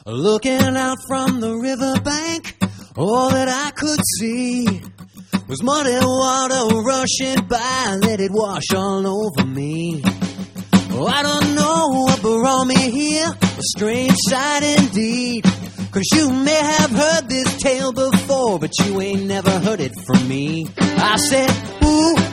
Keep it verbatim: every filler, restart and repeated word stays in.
Looking out from the riverbank, all that I could see was muddy water rushing by, let it wash all over me. Oh, I don't know what brought me here, a strange sight indeed. Cause you may have heard this tale before, but you ain't never heard it from me. I said, ooh,